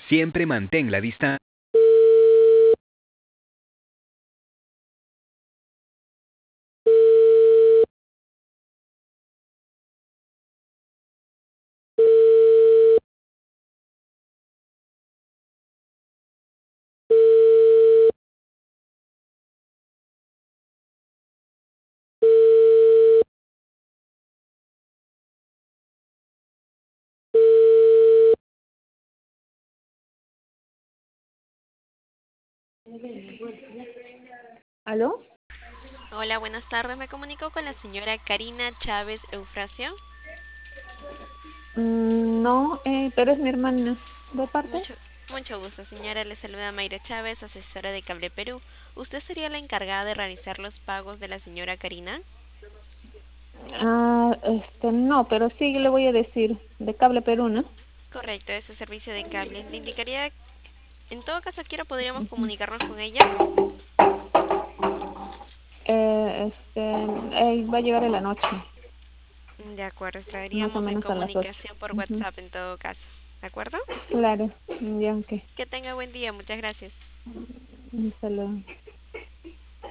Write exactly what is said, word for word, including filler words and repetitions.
Siempre mantén la distancia. ¿Aló? Hola, buenas tardes. Me comunico con la señora Karina Chávez Eufrasio. Mm, no, eh, pero es mi hermana. ¿De parte? Mucho, mucho gusto, señora. Le saluda Mayra Chávez, asesora de Cable Perú. ¿Usted sería la encargada de realizar los pagos de la señora Karina? Ah, este, no, pero sí le voy a decir. De Cable Perú, ¿no? Correcto, ese servicio de cable. Le indicaría, en todo caso, quiero podríamos Ujú. comunicarnos con ella. Eh, este, eh, va a llegar en la noche, De acuerdo, más o estaríamos en menos a las ocho. comunicación por Ujú. WhatsApp en todo caso. ¿De acuerdo? Claro, ya, ok. Que tenga buen día. Muchas gracias. Hasta luego.